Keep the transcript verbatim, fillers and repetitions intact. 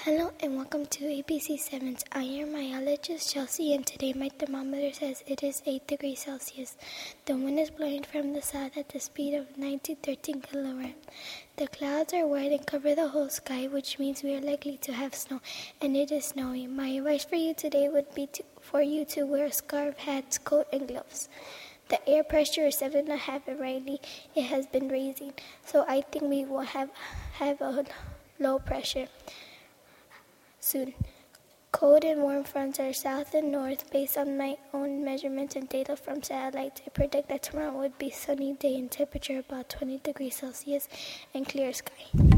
Hello and welcome to A B C sevens. I am myologist Chelsea, and today my thermometer says it is eight degrees Celsius. The wind is blowing from the south at the speed of nine to thirteen kilograms. The clouds are white and cover the whole sky, which means we are likely to have snow, and it is snowing. My advice for you today would be to, for you to wear a scarf, hats, coat, and gloves. The air pressure is seven and a half and rainy. It has been raising, so I think we will have, have a low pressure soon. Cold and warm fronts are south and north. Based on my own measurements and data from satellites, I predict that tomorrow would be a sunny day and temperature about twenty degrees Celsius and clear sky.